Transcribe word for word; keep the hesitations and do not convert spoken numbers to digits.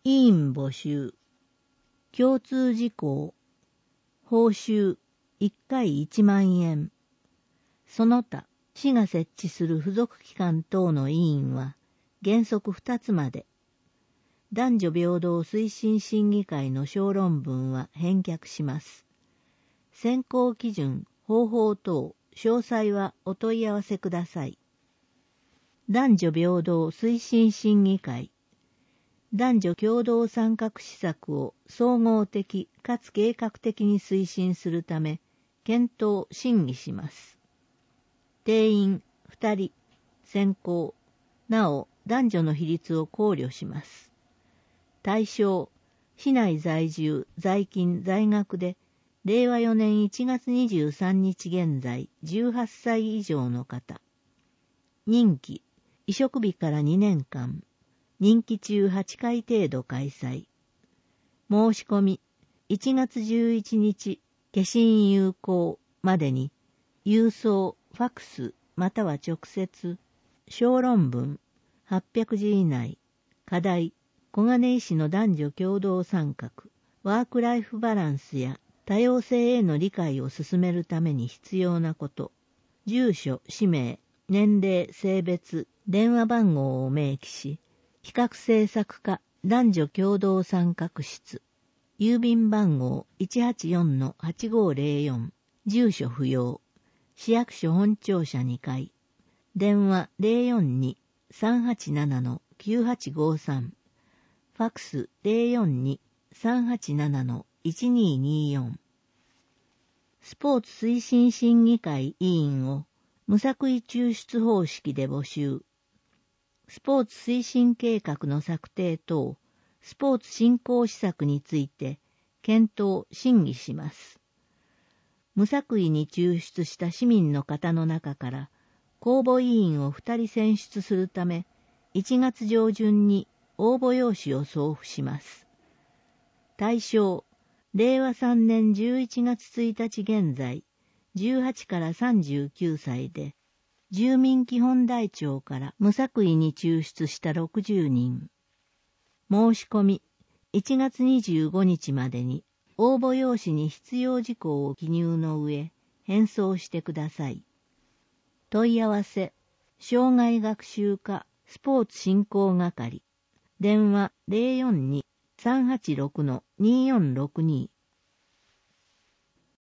委員募集。共通事項。報酬いっかいいちまんえん。その他、市が設置する付属機関等の委員は原則ふたつまで。男女平等推進審議会の小論文は返却します。選考基準、方法等、詳細はお問い合わせください。男女平等推進審議会。男女共同参画施策を総合的かつ計画的に推進するため、検討・審議します。定員ふたり、選考、なお男女の比率を考慮します。対象、市内在住、在勤、在学で、れいわよねんいちがつにじゅうさんにち現在じゅうはっさい以上の方。任期、委嘱日からにねんかん。任期中はちかい程度開催。申し込み、いちがつじゅういちにち、消印有効までに、郵送、ファックス、または直接、小論文、はっぴゃくじ以内、課題、小金井市の男女共同参画、ワークライフバランスや多様性への理解を進めるために必要なこと、住所、氏名、年齢、性別、電話番号を明記し、企画制作課男女共同参画室、郵便番号 いちはちよんのはちごーぜろよん、住所不要、市役所本庁舎にかい、電話 ゼロよんに さんはちななのきゅうはちごさん、ファックス ゼロよんに さんはちななのいちにーにーよん。スポーツ推進審議会委員を無作為抽出方式で募集。スポーツ推進計画の策定等、スポーツ振興施策について検討・審議します。無作為に抽出した市民の方の中から公募委員をふたり選出するため、いちがつ上旬に応募用紙を送付します。対象、れいわさんねんじゅういちがつついたち現在、じゅうはちからさんじゅうきゅうさいで、住民基本台帳から無作為に抽出したろくじゅうにん。申し込み、いちがつにじゅうごにちまでに応募用紙に必要事項を記入の上、返送してください。問い合わせ、障害学習課スポーツ振興係、電話 ゼロよんに さんはちろくのにーよんろくに